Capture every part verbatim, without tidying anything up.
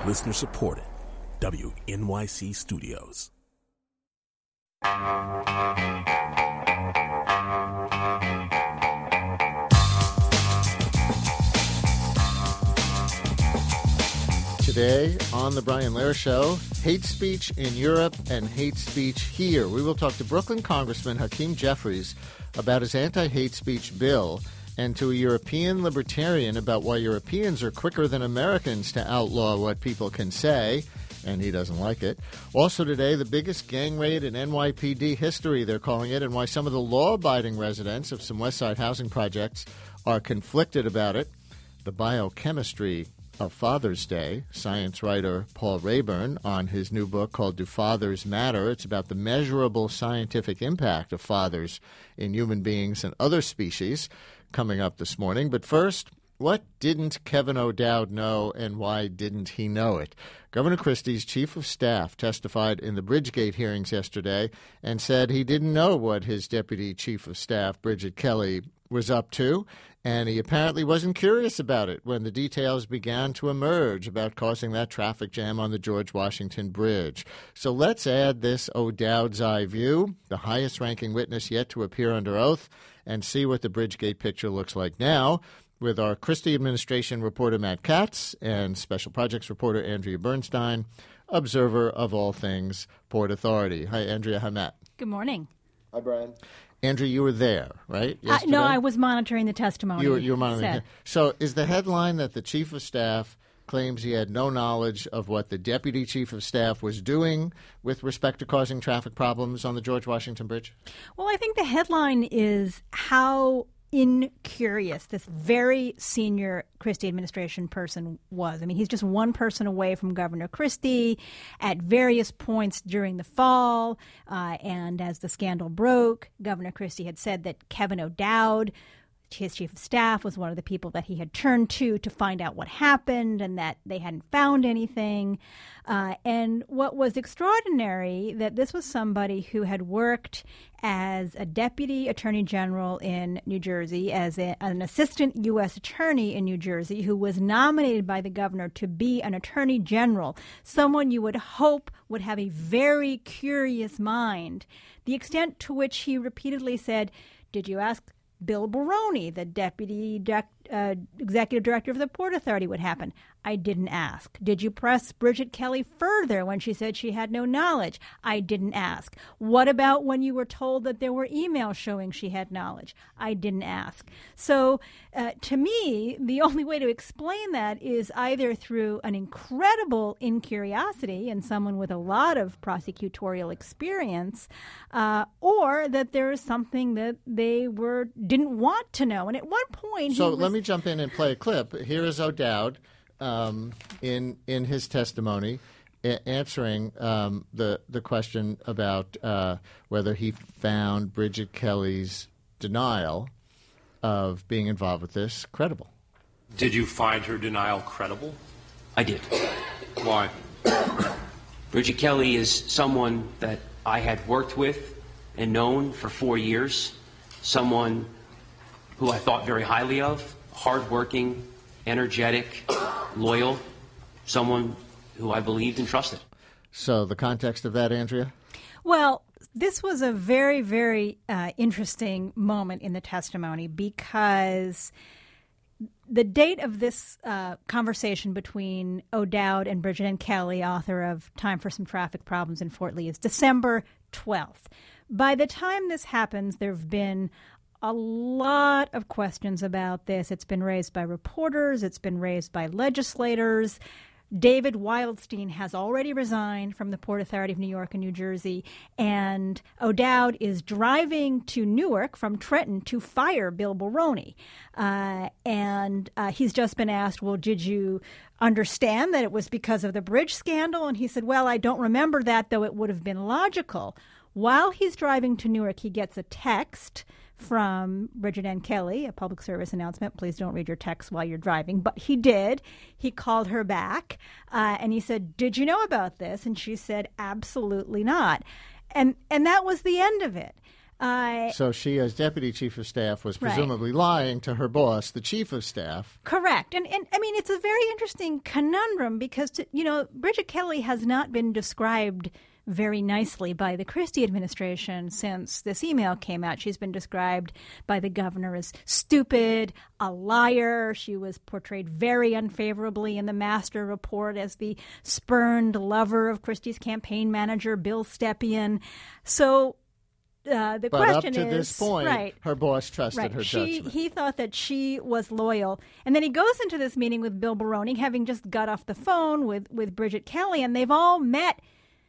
Listener supported. W N Y C Studios. Today on The Brian Lehrer Show, hate speech in Europe and hate speech here. We will talk to Brooklyn Congressman Hakeem Jeffries about his anti-hate speech bill and to a European libertarian about why Europeans are quicker than Americans to outlaw what people can say, and he doesn't like it. Also today, the biggest gang raid in N Y P D history, they're calling it, and why some of the law-abiding residents of some West Side housing projects are conflicted about it. The biochemistry of Father's Day, science writer Paul Rayburn on his new book called Do Fathers Matter? It's about the measurable scientific impact of fathers in human beings and other species, coming up this morning. But first, what didn't Kevin O'Dowd know, and why didn't he know it? Governor Christie's chief of staff testified in the Bridgegate hearings yesterday and said he didn't know what his deputy chief of staff, Bridget Kelly, was up to, and he apparently wasn't curious about it when the details began to emerge about causing that traffic jam on the George Washington Bridge. So let's add this O'Dowd's eye view, the highest-ranking witness yet to appear under oath, and see what the Bridgegate picture looks like now with our Christie administration reporter Matt Katz and special projects reporter Andrea Bernstein, observer of all things Port Authority. Hi, Andrea. Hi, Matt. Good morning. Hi, Brian. Andrea, you were there, right? Uh, no, I was monitoring the testimony. You were, you were monitoring. Said. So is the headline that the chief of staff claims he had no knowledge of what the deputy chief of staff was doing with respect to causing traffic problems on the George Washington Bridge? Well, I think the headline is how incurious this very senior Christie administration person was. I mean, he's just one person away from Governor Christie at various points during the fall. Uh, and as the scandal broke, Governor Christie had said that Kevin O'Dowd, his chief of staff, was one of the people that he had turned to to find out what happened, and that they hadn't found anything. Uh, and what was extraordinary, that this was somebody who had worked as a deputy attorney general in New Jersey, as a, an assistant U S attorney in New Jersey, who was nominated by the governor to be an attorney general, someone you would hope would have a very curious mind. The extent to which he repeatedly said, "Did you ask Bill Baroni, the deputy direct, uh, executive director of the Port Authority, what happened?" I didn't ask. Did you press Bridget Kelly further when she said she had no knowledge? I didn't ask. What about when you were told that there were emails showing she had knowledge? I didn't ask. So uh, to me, the only way to explain that is either through an incredible incuriosity in someone with a lot of prosecutorial experience, uh, or that there is something that they were didn't want to know. And at one point, so he was, let me jump in and play a clip. Here is O'Dowd um, in in his testimony a- answering um, the the question about uh, whether he found Bridget Kelly's denial of being involved with this credible. Did you find her denial credible? I did. Why? Bridget Kelly is someone that I had worked with and known for four years, someone who I thought very highly of, hardworking, energetic, loyal, someone who I believed and trusted. So the context of that, Andrea? Well, this was a very, very uh, interesting moment in the testimony because the date of this uh, conversation between O'Dowd and Bridget and Kelly, author of Time for Some Traffic Problems in Fort Lee, is December twelfth. By the time this happens, there have been a lot of questions about this. It's been raised by reporters. It's been raised by legislators. David Wildstein has already resigned from the Port Authority of New York and New Jersey, and O'Dowd is driving to Newark from Trenton to fire Bill Baroni. Uh, and uh, he's just been asked, well, did you understand that it was because of the bridge scandal? And he said, well, I don't remember that, though it would have been logical. While he's driving to Newark, he gets a text from Bridget Ann Kelly, a public service announcement. Please don't read your text while you're driving. But he did. He called her back uh, and he said, did you know about this? And she said, absolutely not. And and that was the end of it. Uh, so she, as deputy chief of staff, was Right. presumably lying to her boss, the chief of staff. Correct. And, and I mean, it's a very interesting conundrum because, to, you know, Bridget Kelly has not been described very nicely by the Christie administration since this email came out. She's been described by the governor as stupid, a liar. She was portrayed very unfavorably in the Master Report as the spurned lover of Christie's campaign manager, Bill Stepien. So uh, the but question up to is, this point, right, her boss trusted right. her she, judgment. He thought that she was loyal. And then he goes into this meeting with Bill Baroni, having just got off the phone with, with Bridget Kelly, and they've all met.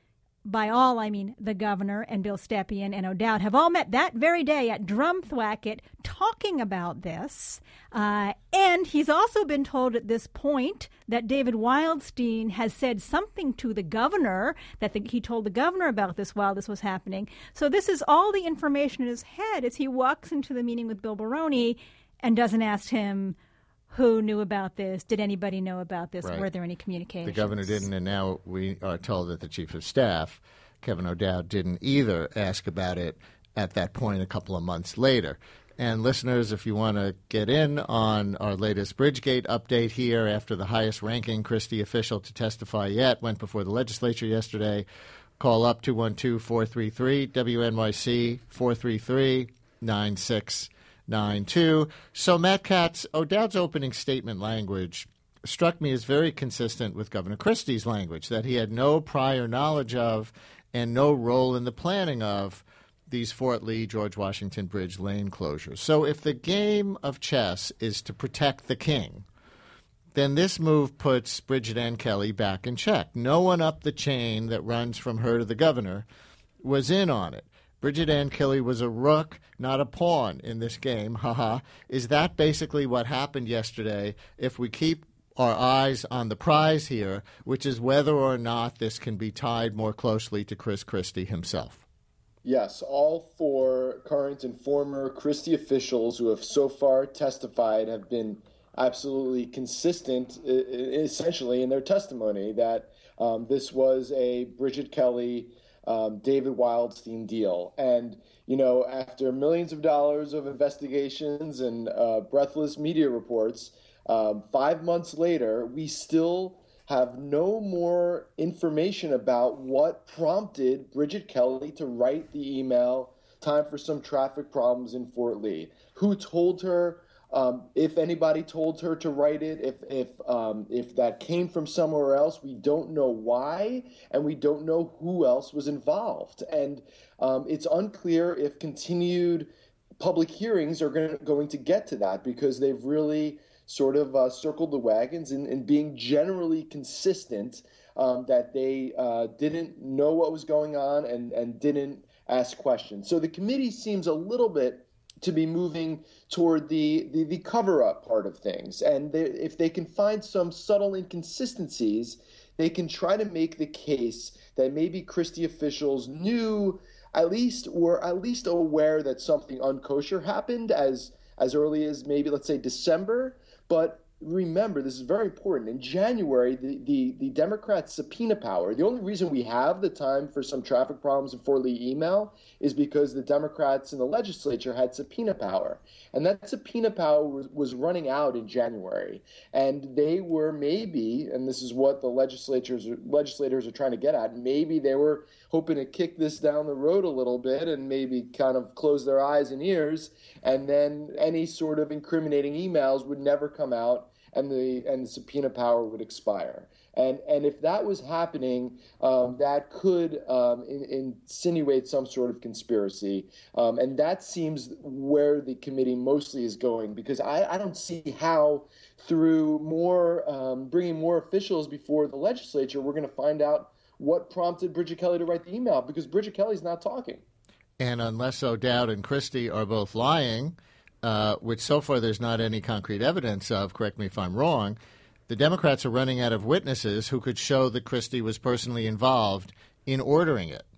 By all, I mean the governor and Bill Stepien and O'Dowd have all met that very day at Drumthwacket talking about this. Uh, and he's also been told at this point that David Wildstein has said something to the governor, that the, he told the governor about this while this was happening. So this is all the information in his head as he walks into the meeting with Bill Baroni and doesn't ask him, who knew about this? Did anybody know about this? Right. Were there any communications? The governor didn't, and now we are told that the chief of staff, Kevin O'Dowd, didn't either ask about it at that point a couple of months later. And listeners, if you want to get in on our latest Bridgegate update here after the highest-ranking Christie official to testify yet went before the legislature yesterday, call up two one two, four three three, W N Y C, four three three, nine six nine two. So, Matt Katz, O'Dowd's opening statement language struck me as very consistent with Governor Christie's language, that he had no prior knowledge of and no role in the planning of these Fort Lee, George Washington Bridge lane closures. So if the game of chess is to protect the king, then this move puts Bridget Ann Kelly back in check. No one up the chain that runs from her to the governor was in on it. Bridget Ann Kelly was a rook, not a pawn in this game. Haha. Is that basically what happened yesterday if we keep our eyes on the prize here, which is whether or not this can be tied more closely to Chris Christie himself? Yes, all four current and former Christie officials who have so far testified have been absolutely consistent, essentially, in their testimony that um, this was a Bridget Kelly Um, David Wildstein deal. And, you know, after millions of dollars of investigations and uh, breathless media reports, um, five months later, we still have no more information about what prompted Bridget Kelly to write the email, time for some traffic problems in Fort Lee. Who told her? Um, if anybody told her to write it, if if um, if that came from somewhere else, we don't know why, and we don't know who else was involved. And um, it's unclear if continued public hearings are going to, going to get to that, because they've really sort of uh, circled the wagons in, in being generally consistent um, that they uh, didn't know what was going on and, and didn't ask questions. So the committee seems a little bit to be moving toward the, the, the cover-up part of things. And they, if they can find some subtle inconsistencies, they can try to make the case that maybe Christie officials knew, at least were at least aware that something unkosher happened as as early as maybe, let's say, December. But remember, this is very important. In January, the, the, the Democrats' subpoena power, the only reason we have the time for some traffic problems in Fort Lee email is because the Democrats in the legislature had subpoena power. And that subpoena power was, was running out in January. And they were maybe, and this is what the legislators legislators are trying to get at, maybe they were hoping to kick this down the road a little bit and maybe kind of close their eyes and ears, and then any sort of incriminating emails would never come out, and the and the subpoena power would expire. And and if that was happening, um, that could um, in, insinuate some sort of conspiracy. Um, and that seems where the committee mostly is going, because I, I don't see how through more um, bringing more officials before the legislature, we're going to find out what prompted Bridget Kelly to write the email, because Bridget Kelly's not talking. And unless O'Dowd and Christie are both lying, uh, which so far there's not any concrete evidence of, correct me if I'm wrong, the Democrats are running out of witnesses who could show that Christie was personally involved in ordering it.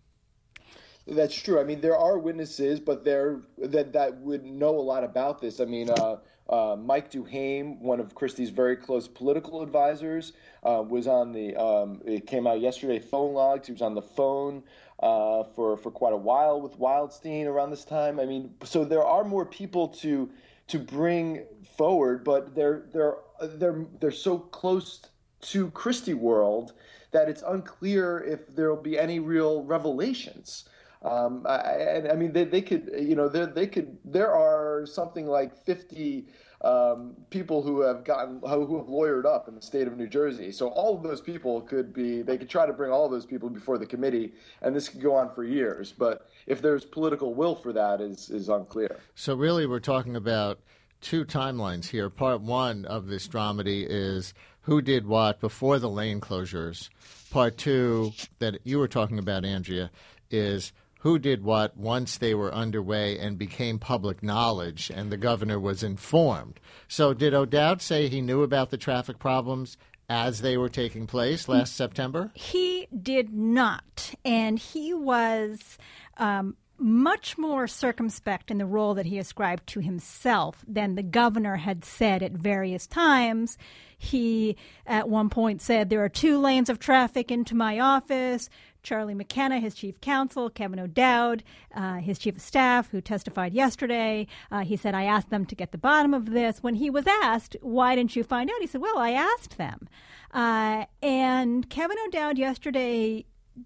That's true. I mean, there are witnesses, but they're that that would know a lot about this. I mean, uh, Uh, Mike Duhame, one of Christie's very close political advisors, uh, was on the, um, it came out yesterday, phone logs. He was on the phone uh, for, for quite a while with Wildstein around this time. I mean, so there are more people to to bring forward, but they're, they're, they're, they're so close to Christie world that it's unclear if there will be any real revelations. Um, I, I mean, they, they could, you know, they could. There are something like fifty um, people who have gotten, who have lawyered up in the state of New Jersey. So all of those people could be. They could try to bring all of those people before the committee, and this could go on for years. But if there's political will for that, is is unclear. So really, we're talking about two timelines here. Part one of this dramedy is who did what before the lane closures. Part two, that you were talking about, Andrea, is who did what once they were underway and became public knowledge and the governor was informed. So did O'Dowd say he knew about the traffic problems as they were taking place last September? He did not. And he was um, much more circumspect in the role that he ascribed to himself than the governor had said at various times. He, at one point, said, there are two lanes of traffic into my office. Charlie McKenna, his chief counsel, Kevin O'Dowd, uh, his chief of staff, who testified yesterday, uh, he said, I asked them to get the bottom of this. When he was asked, why didn't you find out? He said, well, I asked them. Uh, and Kevin O'Dowd yesterday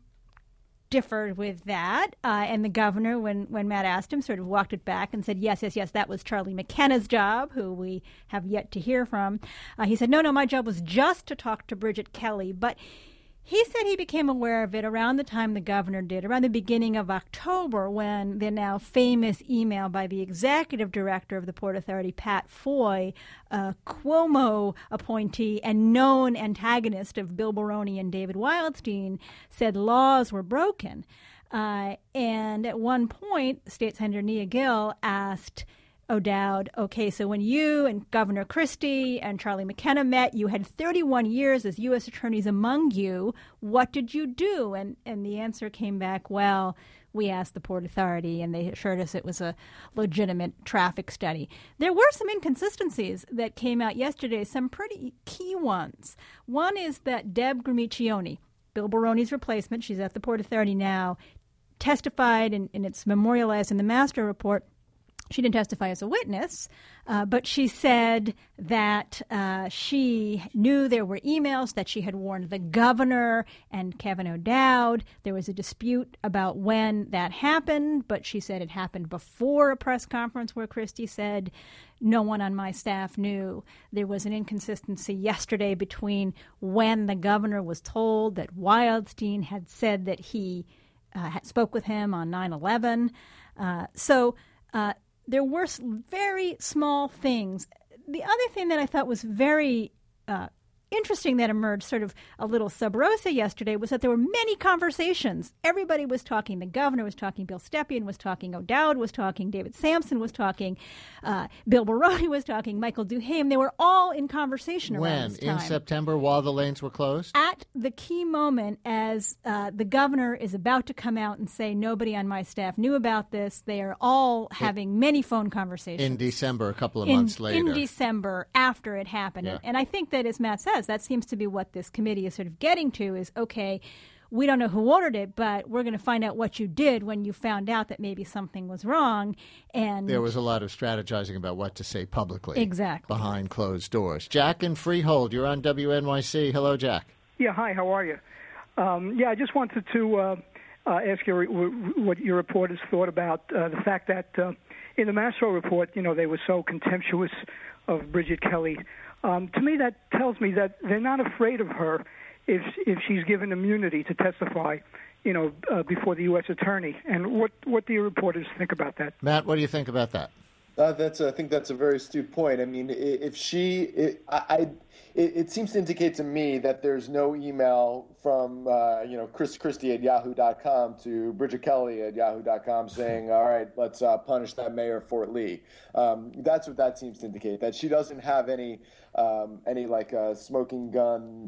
differed with that. Uh, and the governor, when, when Matt asked him, sort of walked it back and said, yes, yes, yes, that was Charlie McKenna's job, who we have yet to hear from. Uh, he said, no, no, my job was just to talk to Bridget Kelly. But he said he became aware of it around the time the governor did, around the beginning of October, when the now famous email by the executive director of the Port Authority, Pat Foy, a Cuomo appointee and known antagonist of Bill Baroni and David Wildstein, said laws were broken. Uh, and at one point, State Senator Nia Gill asked O'Dowd, okay, so when you and Governor Christie and Charlie McKenna met, you had thirty-one years as U S attorneys among you. What did you do? And and the answer came back, well, we asked the Port Authority, and they assured us it was a legitimate traffic study. There were some inconsistencies that came out yesterday, some pretty key ones. One is that Deb Gramiccioni, Bill Baroni's replacement, she's at the Port Authority now, testified, and, and it's memorialized in the Master Report. She didn't testify as a witness, uh, but she said that uh, she knew there were emails, that she had warned the governor and Kevin O'Dowd. There was a dispute about when that happened, but she said it happened before a press conference where Christie said, no one on my staff knew. There was an inconsistency yesterday between when the governor was told that Wildstein had said that he uh, had spoke with him on nine eleven. Uh, so uh, there were very small things. The other thing that I thought was very uh, interesting that emerged sort of a little sub rosa yesterday was that there were many conversations. Everybody was talking. The governor was talking. Bill Stepien was talking. O'Dowd was talking. David Sampson was talking. Uh, Bill Baroni was talking. Michael Duhame. They were all in conversation when? around this time. In September, while the lanes were closed? At the key moment, as uh, the governor is about to come out and say, nobody on my staff knew about this. They are all having in, many phone conversations. In December, a couple of in, months later. In December, after it happened. Yeah. And I think that, as Matt says, that seems to be what this committee is sort of getting to is, okay, we don't know who ordered it, but we're going to find out what you did when you found out that maybe something was wrong. And there was a lot of strategizing about what to say publicly. Exactly. Behind closed doors. Jack in Freehold, you're on W N Y C. Hello, Jack. Yeah, hi, how are you? Um, yeah, I just wanted to uh, uh, ask you what your reporters thought about uh, the fact that uh, in the Mastro report, you know, they were so contemptuous of Bridget Kelly. Um, to me, that tells me that they're not afraid of her if if she's given immunity to testify, you know, uh, before the U S attorney. And what, what do your reporters think about that? Matt, what do you think about that? Uh, that's I think that's a very astute point. I mean, if she, it, I, I it, it seems to indicate to me that there's no email from uh, you know Chris Christie at yahoo dot com to Bridget Kelly at yahoo dot com saying, all right, let's uh, punish that mayor of Fort Lee. Um, that's what that seems to indicate. That she doesn't have any um, any like uh, smoking gun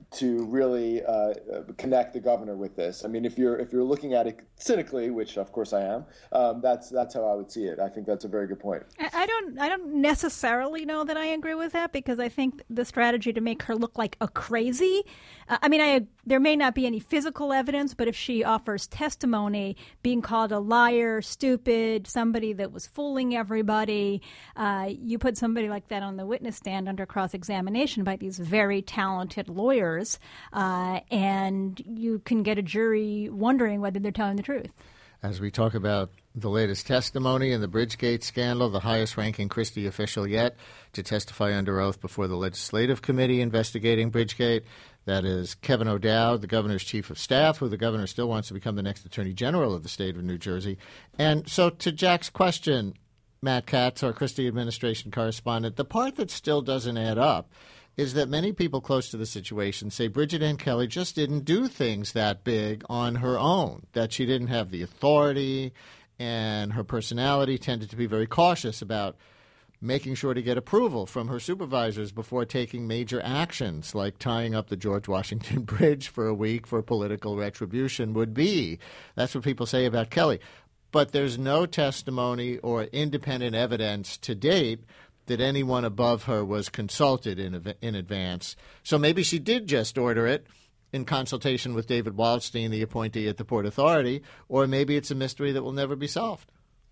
to really uh, connect the governor with this. I mean, if you're if you're looking at it cynically, which of course I am, um, that's that's how I would see it. I think that's a very good point. I don't I don't necessarily know that I agree with that, because I think the strategy to make her look like a crazy. Uh, I mean, I there may not be any physical evidence, but if she offers testimony, being called a liar, stupid, somebody that was fooling everybody, uh, you put somebody like that on the witness stand under cross-examination by these very talented lawyers, uh, and you can get a jury wondering whether they're telling the truth. As we talk about the latest testimony in the Bridgegate scandal, the highest-ranking Christie official yet to testify under oath before the Legislative Committee investigating Bridgegate, that is Kevin O'Dowd, the governor's chief of staff, who the governor still wants to become the next attorney general of the state of New Jersey. And so to Jack's question, Matt Katz, our Christie administration correspondent, the part that still doesn't add up is that many people close to the situation say Bridget Ann Kelly just didn't do things that big on her own, that she didn't have the authority, and her personality tended to be very cautious about making sure to get approval from her supervisors before taking major actions, like tying up the George Washington Bridge for a week for political retribution would be. That's what people say about Kelly. But there's no testimony or independent evidence to date that anyone above her was consulted in in advance. So maybe she did just order it in consultation with David Wildstein, the appointee at the Port Authority, or maybe it's a mystery that will never be solved.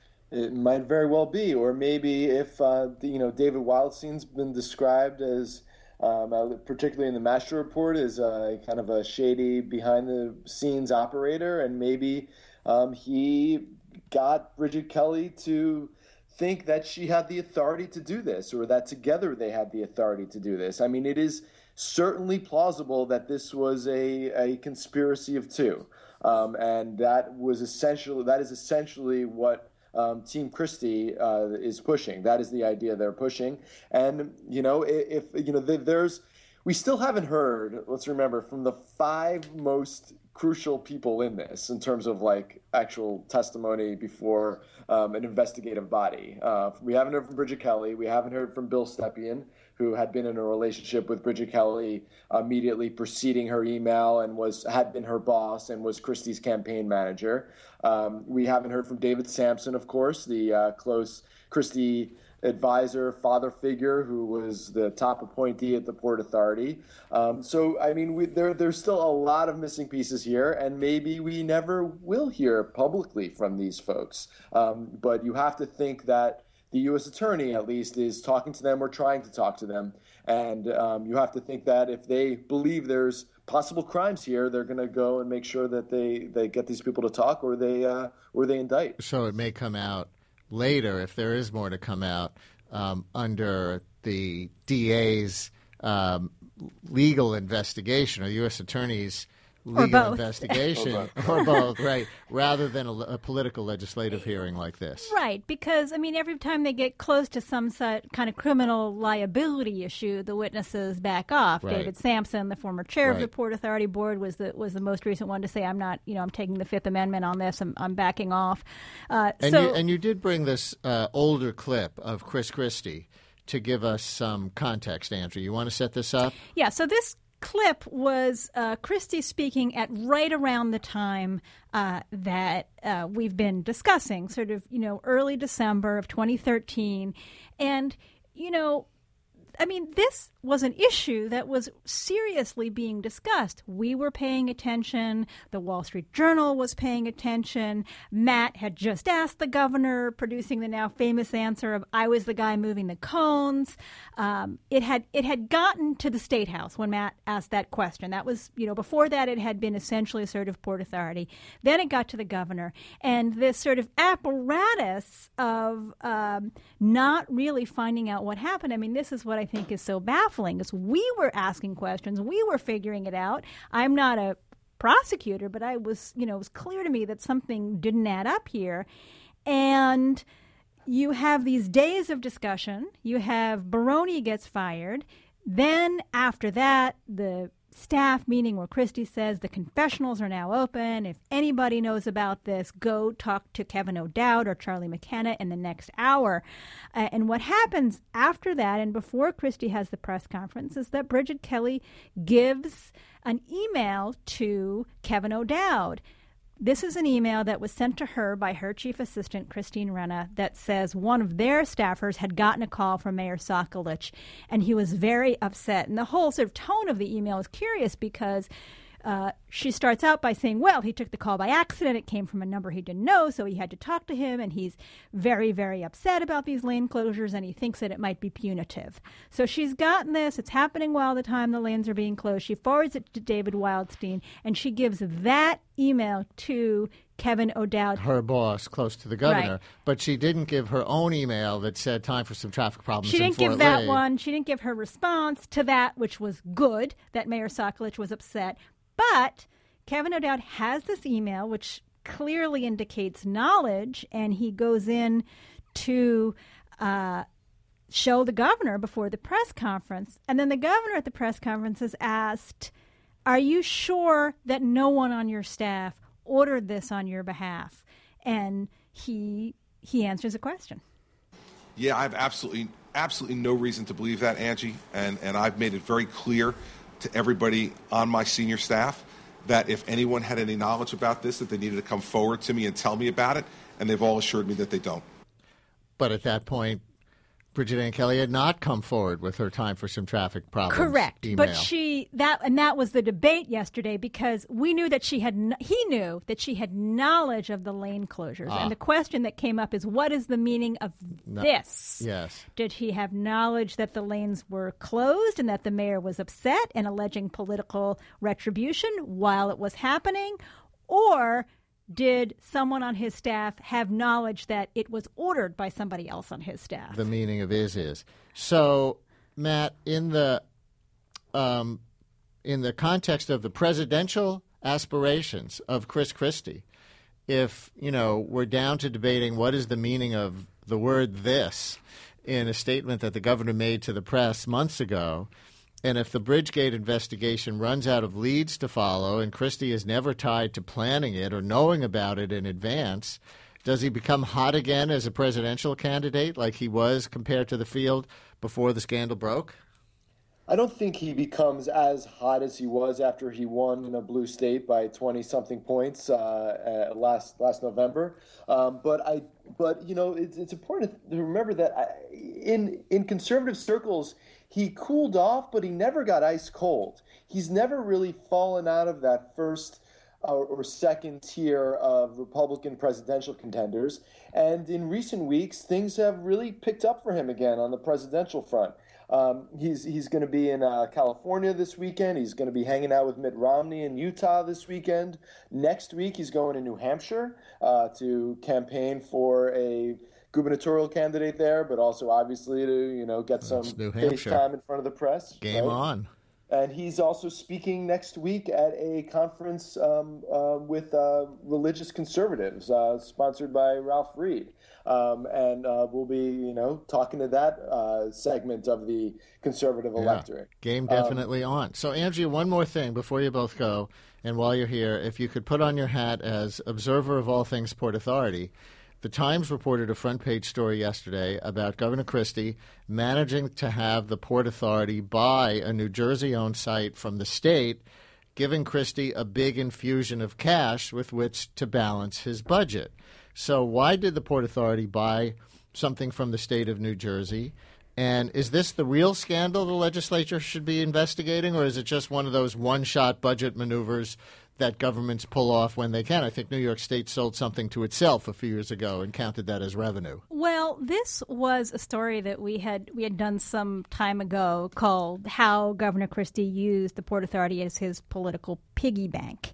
It might very well be, or maybe if uh, you know David Wildstein's been described as, um, particularly in the Mastro report, as a, kind of a shady behind-the-scenes operator, and maybe um, he got Bridget Kelly to think that she had the authority to do this, or that together they had the authority to do this. I mean, it is certainly plausible that this was a, a conspiracy of two, um, and that was essentially that is essentially what um, Team Christie uh, is pushing. That is the idea they're pushing, and you know, if, if you know, there's we still haven't heard. Let's remember from the five most crucial people in this in terms of like actual testimony before um, an investigative body. Uh, we haven't heard from Bridget Kelly. We haven't heard from Bill Stepien, who had been in a relationship with Bridget Kelly immediately preceding her email and was had been her boss and was Christie's campaign manager. Um, we haven't heard from David Sampson, of course, the uh, close Christie advisor, father figure, who was the top appointee at the Port Authority. Um, so, I mean, we, there there's still a lot of missing pieces here, and maybe we never will hear publicly from these folks. Um, but you have to think that the U S attorney, at least, is talking to them or trying to talk to them. And um, you have to think that if they believe there's possible crimes here, they're going to go and make sure that they, they get these people to talk, or they uh, or they indict. So it may come out later, if there is more to come out, um, under the D A's um, legal investigation or U S attorney's legal investigation, or both. or both, right, rather than a, a political legislative hearing like this. Right, because, I mean, every time they get close to some sort, kind of criminal liability issue, the witnesses back off. Right. David Sampson, the former chair right. of the Port Authority Board, was the was the most recent one to say, I'm not, you know, I'm taking the Fifth Amendment on this, I'm, I'm backing off. Uh, and, so, you, and you did bring this uh, older clip of Chris Christie to give us some context, Andrew. You want to set this up? Yeah, so this clip was uh, Christie speaking at right around the time uh, that uh, we've been discussing, sort of, you know, early December of twenty thirteen. And, you know, I mean, this was an issue that was seriously being discussed. We were paying attention. The Wall Street Journal was paying attention. Matt had just asked the governor, producing the now famous answer of, I was the guy moving the cones. Um, it had it had gotten to the State House when Matt asked that question. That was, you know, before that it had been essentially sort of Port Authority. Then it got to the governor. And this sort of apparatus of um, not really finding out what happened. I mean, this is what I think is so baffling. Is we were asking questions, we were figuring it out. I'm not a prosecutor, but I was, you know, it was clear to me that something didn't add up here. And you have these days of discussion. You have Baroni gets fired. Then after that, the staff meeting where Christie says the confessionals are now open. If anybody knows about this, go talk to Kevin O'Dowd or Charlie McKenna in the next hour. Uh, and what happens after that and before Christie has the press conference is that Bridget Kelly gives an email to Kevin O'Dowd. This is an email that was sent to her by her chief assistant, Christine Renna, that says one of their staffers had gotten a call from Mayor Sokolich, and he was very upset. And the whole sort of tone of the email is curious because uh, she starts out by saying, well, he took the call by accident. It came from a number he didn't know, so he had to talk to him, and he's very, very upset about these lane closures, and he thinks that it might be punitive. So she's gotten this. It's happening while the time the lanes are being closed. She forwards it to David Wildstein, and she gives that email to Kevin O'Dowd. Her boss, close to the governor. Right. But she didn't give her own email that said time for some traffic problems She in didn't Fort give that Lee. one. She didn't give her response to that, which was good, that Mayor Sokolich was upset. But Kevin O'Dowd has this email, which clearly indicates knowledge, and he goes in to uh, show the governor before the press conference. And then the governor at the press conference is asked, are you sure that no one on your staff ordered this on your behalf? And he he answers a question. Yeah, I have absolutely absolutely no reason to believe that, Angie, and, and I've made it very clear to everybody on my senior staff that if anyone had any knowledge about this, that they needed to come forward to me and tell me about it, and they've all assured me that they don't. But at that point, Bridget Ann Kelly had not come forward with her time for some traffic problems. Correct, email. but she that and that was the debate yesterday because we knew that she had he knew that she had knowledge of the lane closures, ah. and the question that came up is what is the meaning of no. this? Yes, did he have knowledge that the lanes were closed and that the mayor was upset and alleging political retribution while it was happening, or did someone on his staff have knowledge that it was ordered by somebody else on his staff? The meaning of is is. So, Matt, in the um, in the context of the presidential aspirations of Chris Christie, if, you know, we're down to debating what is the meaning of the word this in a statement that the governor made to the press months ago, and if the Bridgegate investigation runs out of leads to follow and Christie is never tied to planning it or knowing about it in advance, does he become hot again as a presidential candidate like he was compared to the field before the scandal broke? I don't think he becomes as hot as he was after he won in a blue state by twenty-something points uh, uh, last last November. Um, but I, but you know, it's, it's important to remember that I, in in conservative circles, he cooled off, but he never got ice cold. He's never really fallen out of that first uh, or second tier of Republican presidential contenders. And in recent weeks, things have really picked up for him again on the presidential front. Um, he's he's going to be in uh, California this weekend. He's going to be hanging out with Mitt Romney in Utah this weekend. Next week, he's going to New Hampshire uh, to campaign for a gubernatorial candidate there, but also obviously to, you know, get some face time in front of the press. Game right? on. And he's also speaking next week at a conference um, uh, with uh, religious conservatives, uh, sponsored by Ralph Reed. Um, and uh, we'll be, you know, talking to that uh, segment of the conservative yeah. electorate. Game definitely um, on. So, Andrea, one more thing before you both go, and while you're here, if you could put on your hat as observer of all things Port Authority. The Times reported a front-page story yesterday about Governor Christie managing to have the Port Authority buy a New Jersey-owned site from the state, giving Christie a big infusion of cash with which to balance his budget. So why did the Port Authority buy something from the state of New Jersey? And is this the real scandal the legislature should be investigating, or is it just one of those one-shot budget maneuvers that governments pull off when they can? I think New York State sold something to itself a few years ago and counted that as revenue. Well, this was a story that we had we had done some time ago called How Governor Christie Used the Port Authority as His Political Piggy Bank.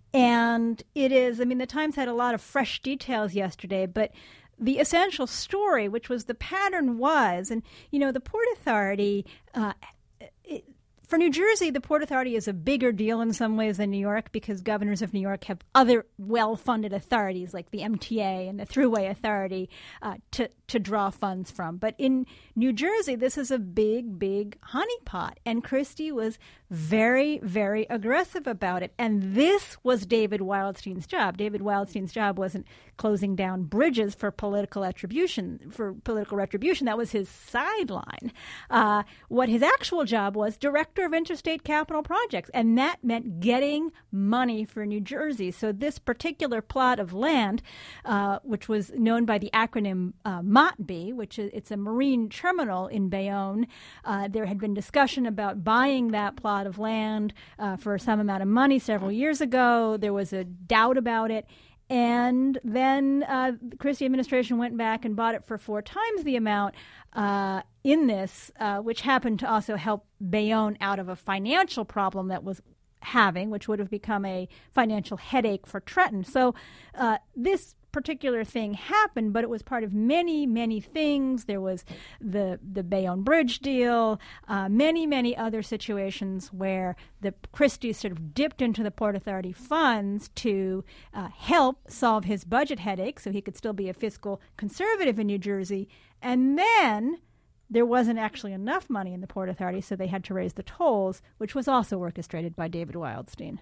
And it is, I mean, the Times had a lot of fresh details yesterday, but the essential story, which was the pattern was, and, you know, the Port Authority, uh, it, for New Jersey, the Port Authority is a bigger deal in some ways than New York because governors of New York have other well-funded authorities like the M T A and the Thruway Authority uh, to, to draw funds from. But in New Jersey, this is a big, big honeypot. And Christie was very, very aggressive about it. And this was David Wildstein's job. David Wildstein's job wasn't closing down bridges for political attribution, for political retribution. That was his sideline. Uh, what his actual job was, director of interstate capital projects. And that meant getting money for New Jersey. So this particular plot of land, uh, which was known by the acronym uh, M O T B, which is it's a marine terminal in Bayonne, uh, there had been discussion about buying that plot of land uh, for some amount of money several years ago. There was a doubt about it. And then uh, the Christie administration went back and bought it for four times the amount uh, in this, uh, which happened to also help Bayonne out of a financial problem that was having, which would have become a financial headache for Trenton. So uh, this particular thing happened, but it was part of many, many things. There was the the Bayonne Bridge deal, uh, many, many other situations where the Christie sort of dipped into the Port Authority funds to uh, help solve his budget headache so he could still be a fiscal conservative in New Jersey. And then there wasn't actually enough money in the Port Authority, so they had to raise the tolls, which was also orchestrated by David Wildstein.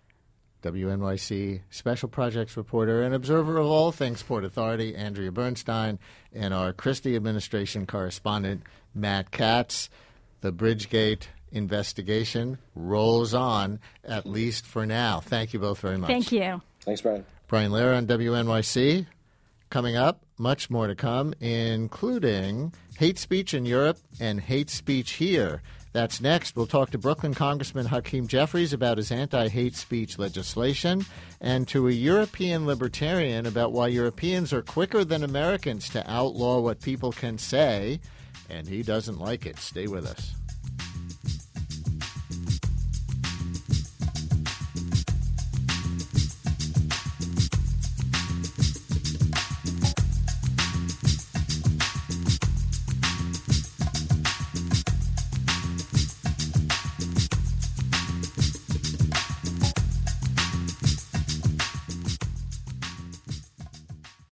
W N Y C Special Projects reporter and observer of all things Port Authority, Andrea Bernstein, and our Christie administration correspondent, Matt Katz. The Bridgegate investigation rolls on, at least for now. Thank you both very much. Thank you. Thanks, Brian. Brian Lehrer on W N Y C. Coming up, much more to come, including hate speech in Europe and hate speech here. That's next. We'll talk to Brooklyn Congressman Hakeem Jeffries about his anti-hate speech legislation and to a European libertarian about why Europeans are quicker than Americans to outlaw what people can say, and he doesn't like it. Stay with us.